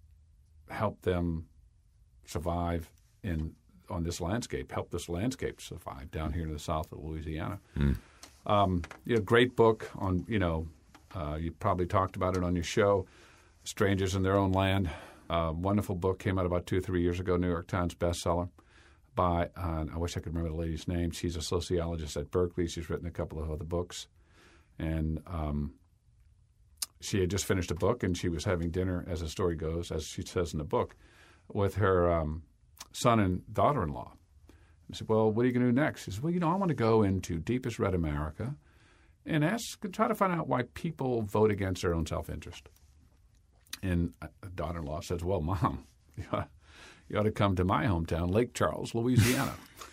S4: help them survive in on this landscape, help this landscape survive down here in the south of Louisiana. Mm. Um, you know, great book on, you know, uh, you probably talked about it on your show, Strangers in Their Own Land. Uh, wonderful book, came out about two or three years ago, New York Times bestseller by, uh, I wish I could remember the lady's name. She's a sociologist at Berkeley. She's written a couple of other books. And um, she had just finished a book, and she was having dinner, as the story goes, as she says in the book, with her um, son and daughter-in-law. I said, well, what are you going to do next? She said, well, you know, I want to go into deepest red America and ask, try to find out why people vote against their own self-interest. And the daughter-in-law says, well, Mom, you ought, you ought to come to my hometown, Lake Charles, Louisiana.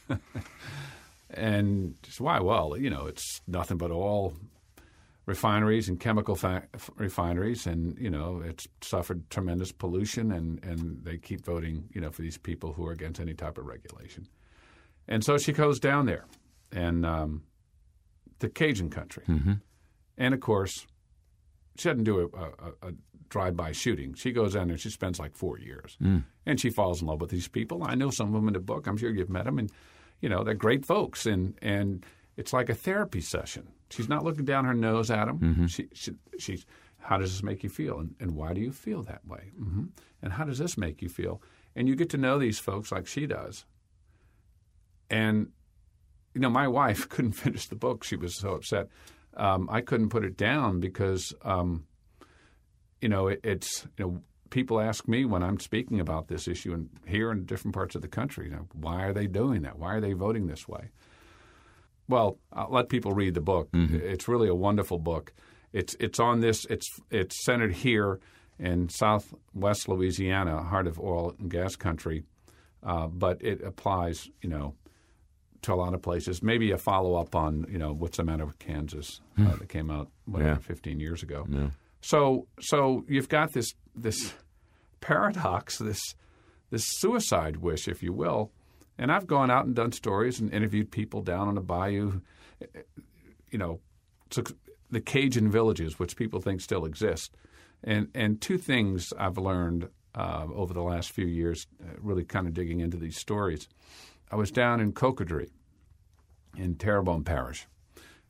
S4: And she said, why? Well, you know, it's nothing but oil refineries and chemical fa- refineries, and, you know, it's suffered tremendous pollution, and, and they keep voting, you know, for these people who are against any type of regulation. And so she goes down there and um, to Cajun country. Mm-hmm. And, of course, she doesn't do a, a, a drive-by shooting. She goes down there and she spends like four years. Mm. And she falls in love with these people. I know some of them in the book. I'm sure you've met them. And, you know, they're great folks. And, and it's like a therapy session. She's not looking down her nose at them. Mm-hmm. She, she, she's, how does this make you feel? And, and why do you feel that way? Mm-hmm. And how does this make you feel? And you get to know these folks like she does. And, you know, my wife couldn't finish the book. She was so upset. Um, I couldn't put it down because, um, you know, it, it's, you know, people ask me when I'm speaking about this issue and here in different parts of the country, you know, why are they doing that? Why are they voting this way? Well, I'll let people read the book. Mm-hmm. It's really a wonderful book. It's it's on this. It's it's centered here in southwest Louisiana, heart of oil and gas country, uh, but it applies, you know, to a lot of places. Maybe a follow up on, you know, What's the Matter with Kansas mm. uh, that came out whatever, yeah. fifteen years ago. Yeah. So so you've got this this paradox, this this suicide wish, if you will. And I've gone out and done stories and interviewed people down on the bayou, you know, the Cajun villages, which people think still exist. And and two things I've learned uh, over the last few years, uh, really kind of digging into these stories. I was down in Cocodrie in Terrebonne Parish,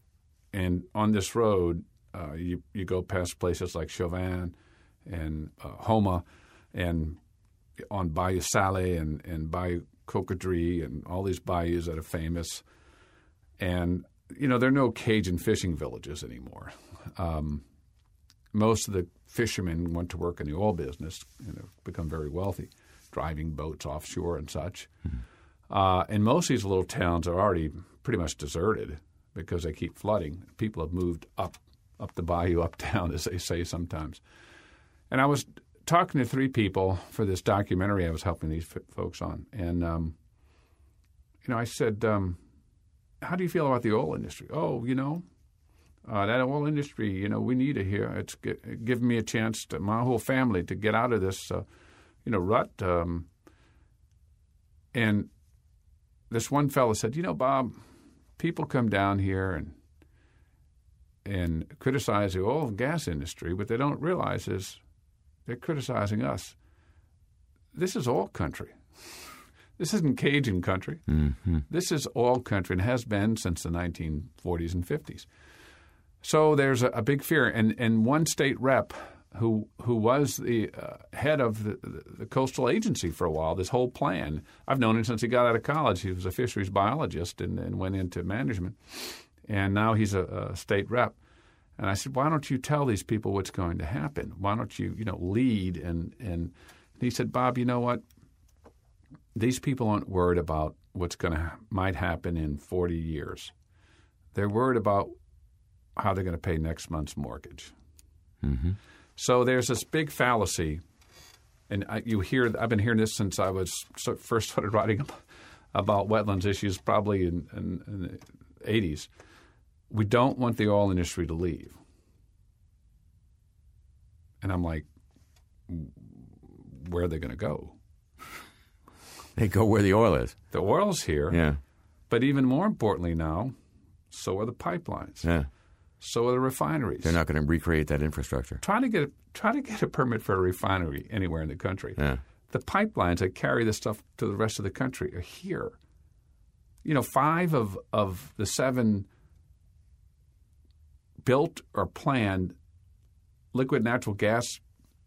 S4: and on this road, uh, you you go past places like Chauvin and uh, Homa, and on Bayou Salé and and Bayou Cocodrie and all these bayous that are famous, and you know there are no Cajun fishing villages anymore. Um, most of the fishermen went to work in the oil business and have become very wealthy, driving boats offshore and such. Mm-hmm. Uh, and most of these little towns are already pretty much deserted because they keep flooding. People have moved up up the bayou, uptown, as they say sometimes. And I was talking to three people for this documentary I was helping these f- folks on. And, um, you know, I said, um, how do you feel about the oil industry? Oh, you know, uh, that oil industry, you know, we need it here. It's g- given me a chance to, my whole family, to get out of this, uh, you know, rut. Um, and this one fellow said, you know, Bob, people come down here and and criticize the oil and gas industry. What they don't realize is they're criticizing us. This is oil country. This isn't Cajun country. Mm-hmm. This is oil country and has been since the nineteen forties and fifties. So there's a, a big fear. And, and one state rep who who was the uh, head of the, the, the coastal agency for a while, this whole plan, I've known him since he got out of college. He was a fisheries biologist and, and went into management. And now he's a, a state rep. And I said, why don't you tell these people what's going to happen? Why don't you, you know, lead? And, and he said, Bob, you know what? These people aren't worried about what's going to might happen in forty years. They're worried about how they're going to pay next month's mortgage. Mm-hmm. So there's this big fallacy, and I, you hear. I've been hearing this since I was first started writing about wetlands issues, probably in, in, in the eighties. We don't want the oil industry to leave, and I'm like, where are they going to go?
S3: They go where the oil is.
S4: The oil's here,
S3: yeah.
S4: But even more importantly now, so are the pipelines.
S3: Yeah.
S4: So are the refineries.
S3: They're not going to recreate that infrastructure.
S4: Try to get a, try to get a permit for a refinery anywhere in the country.
S3: Yeah.
S4: The pipelines that carry this stuff to the rest of the country are here. You know, five of, of the seven built or planned liquid natural gas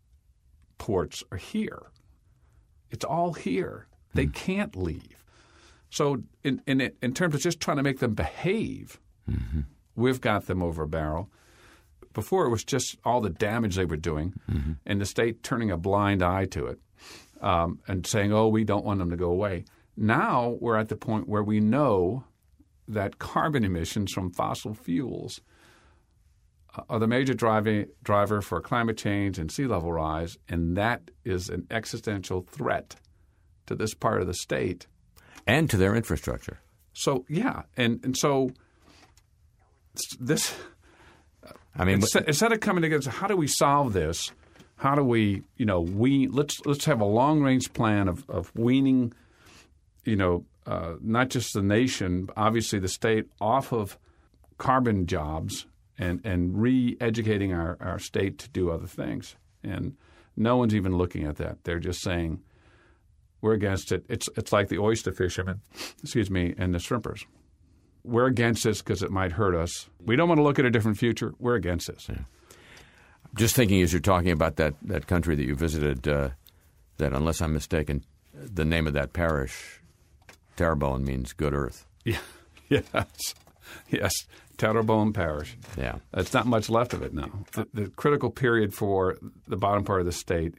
S4: ports are here. It's all here. They mm. can't leave. So in, in in terms of just trying to make them behave, mm-hmm. we've got them over a barrel. Before it was just all the damage they were doing mm-hmm. and the state turning a blind eye to it um, and saying, oh, we don't want them to go away. Now we're at the point where we know that carbon emissions from fossil fuels are the major driving, driver for climate change and sea level rise, and that is an existential threat to this part of the state.
S3: And to their infrastructure.
S4: So, yeah. And, and so this – I mean, instead, instead of coming together, how do we solve this? How do we, you know, we let's let's have a long-range plan of, of weaning, you know, uh, not just the nation, obviously the state, off of carbon jobs and, and re-educating our, our state to do other things. And no one's even looking at that. They're just saying we're against it. It's it's like the oyster fishermen, excuse me, and the shrimpers. We're against this because it might hurt us. We don't want to look at a different future. We're against this. Yeah.
S3: Just thinking as you're talking about that, that country that you visited, uh, that unless I'm mistaken, the name of that parish, Terrebonne, means good earth.
S4: Yeah. Yes. Yes. Terrebonne Parish.
S3: Yeah.
S4: There's not much left of it now. The, the critical period for the bottom part of the state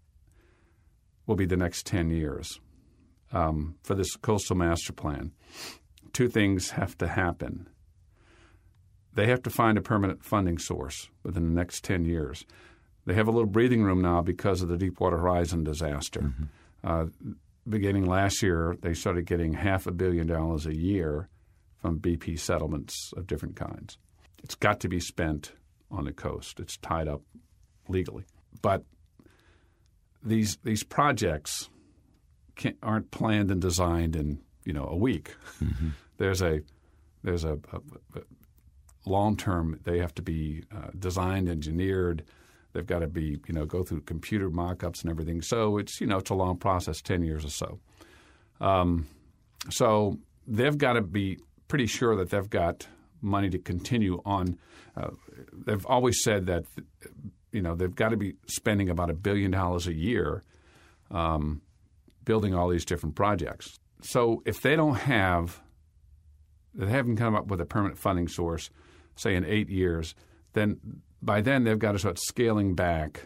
S4: will be the next ten years um, for this coastal master plan. Two things have to happen. They have to find a permanent funding source within the next ten years. They have a little breathing room now because of the Deepwater Horizon disaster. Mm-hmm. Uh, beginning last year, they started getting half a billion dollars a year from B P settlements of different kinds. It's got to be spent on the coast. It's tied up legally. But these these projects can't, aren't planned and designed in you know a week. Mm-hmm. There's a there's a, a, a long term. They have to be uh, designed, engineered. They've got to be you know go through computer mock-ups and everything. So it's you know it's a long process, ten years or so. Um, so they've got to be pretty sure that they've got money to continue on. Uh, they've always said that, you know, they've got to be spending about a billion dollars a year um, building all these different projects. So if they don't have, they haven't come up with a permanent funding source, say in eight years, then by then they've got to start scaling back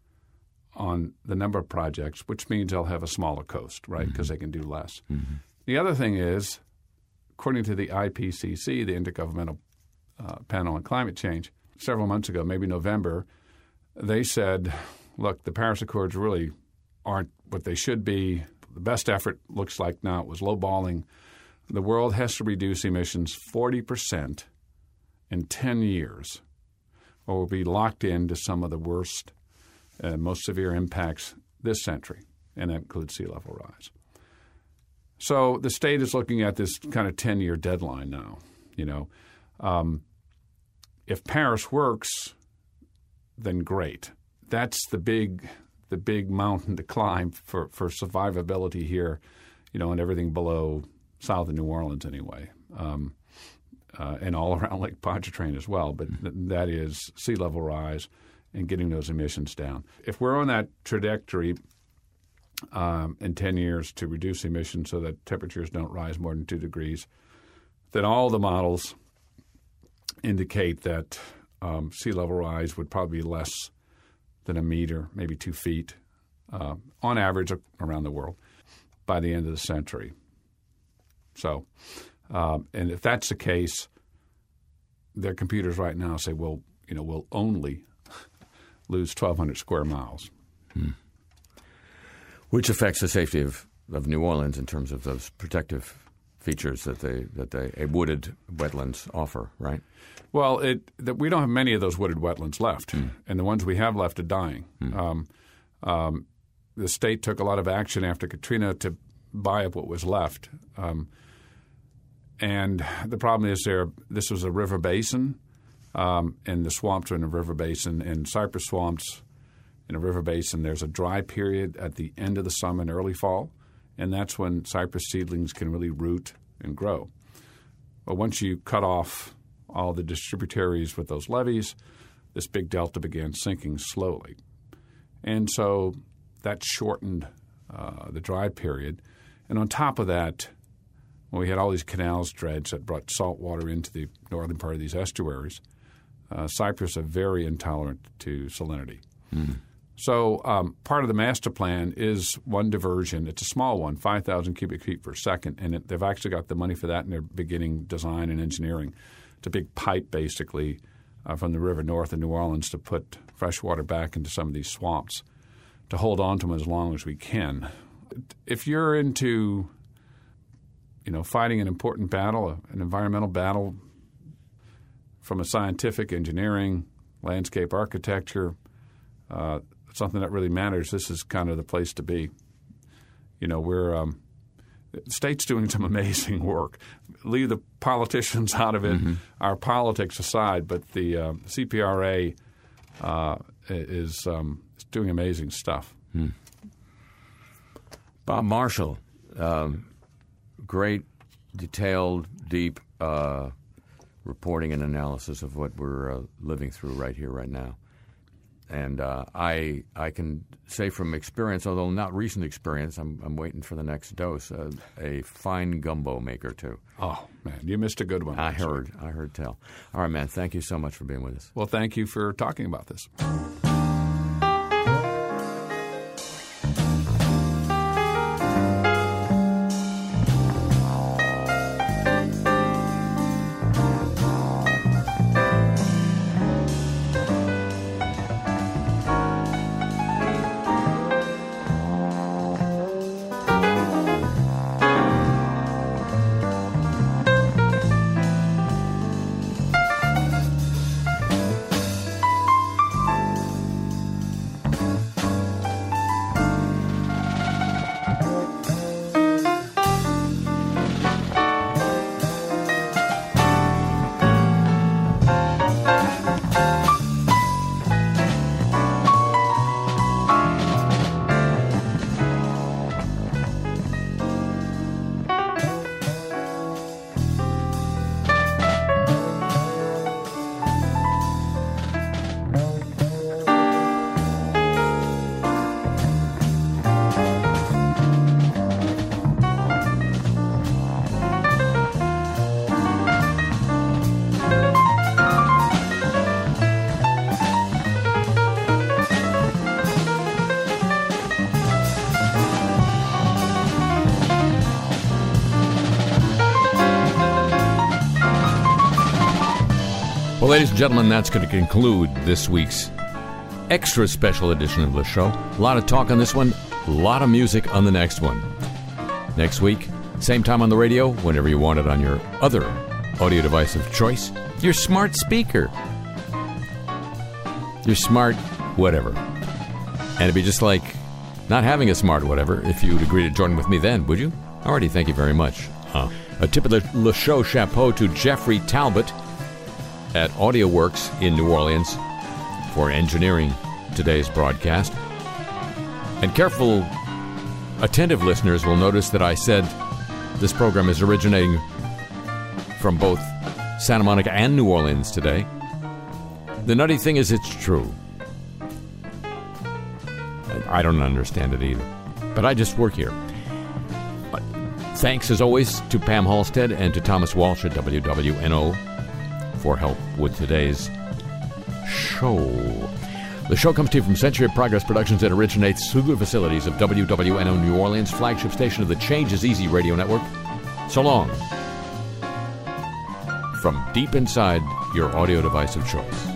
S4: on the number of projects, which means they'll have a smaller coast, right, because mm-hmm. they can do less. Mm-hmm. The other thing is, according to the I P C C, the Intergovernmental uh, Panel on Climate Change, several months ago, maybe November, they said, look, the Paris Accords really aren't what they should be. The best effort looks like now it was lowballing. The world has to reduce emissions forty percent in ten years, or we'll be locked into some of the worst and most severe impacts this century, and that includes sea level rise. So the state is looking at this kind of ten-year deadline now. You know, um, if Paris works, then great. That's the big, the big mountain to climb for, for survivability here, you know, and everything below south of New Orleans anyway, um, uh, and all around Lake Pontchartrain as well. But th- that is sea level rise and getting those emissions down. If we're on that trajectory um, in ten years to reduce emissions so that temperatures don't rise more than two degrees, then all the models indicate that um, sea level rise would probably be less than a meter, maybe two feet, uh, on average around the world by the end of the century. So, um, and if that's the case, their computers right now say, well, you know, we'll only lose twelve hundred square miles.
S3: Hmm. Which affects the safety of, of New Orleans in terms of those protective features that they that they a wooded wetlands offer, right?
S4: Well, it that we don't have many of those wooded wetlands left, hmm. and the ones we have left are dying. Hmm. Um, um, the state took a lot of action after Katrina to buy up what was left, um, and the problem is there. This was a river basin. Um, and the swamps are in a river basin, and cypress swamps in a river basin. There's a dry period at the end of the summer and early fall, and that's when cypress seedlings can really root and grow. But once you cut off all the distributaries with those levees, this big delta began sinking slowly. And so that shortened uh, the dry period. And on top of that, when we had all these canals dredged that brought salt water into the northern part of these estuaries, Uh, cypress are very intolerant to salinity. Mm. So um, part of the master plan is one diversion. It's a small one, five thousand cubic feet per second, and it, they've actually got the money for that, and they're beginning design and engineering. It's a big pipe, basically, uh, from the river north of New Orleans to put fresh water back into some of these swamps to hold on to them as long as we can. If you're into, you know, fighting an important battle, an environmental battle, from a scientific, engineering, landscape architecture, uh, something that really matters, this is kind of the place to be. You know, we're um, the state's doing some amazing work. Leave the politicians out of it, mm-hmm. our politics aside, but the uh, C P R A uh, is, um, is doing amazing stuff.
S3: Hmm. Bob Marshall, um, great, detailed, deep uh reporting and analysis of what we're uh, living through right here, right now. And uh, I I can say from experience, although not recent experience, I'm, I'm waiting for the next dose, uh, a fine gumbo maker, too.
S4: Oh, man, you missed a good one.
S3: I heard. I heard tell. All right, man, thank you so much for being with us.
S4: Well, thank you for talking about this.
S3: Well, ladies and gentlemen, that's going to conclude this week's extra special edition of the show. A lot of talk on this one, a lot of music on the next one. Next week, same time on the radio, whenever you want it on your other audio device of choice, your smart speaker. Your smart whatever. And it'd be just like not having a smart whatever if you'd agree to join with me then, would you? Alrighty, thank you very much. Uh, a tip of the Le Show chapeau to Jeffrey Talbot at AudioWorks in New Orleans for engineering today's broadcast. And careful, attentive listeners will notice that I said this program is originating from both Santa Monica and New Orleans today. The nutty thing is it's true. I don't understand it either, but I just work here. But thanks, as always, to Pam Halstead and to Thomas Walsh at W W N O for help with today's show. The show comes to you from Century of Progress Productions that originates through the facilities of W W N O New Orleans, flagship station of the Change is Easy radio network. So long. From deep inside your audio device of choice.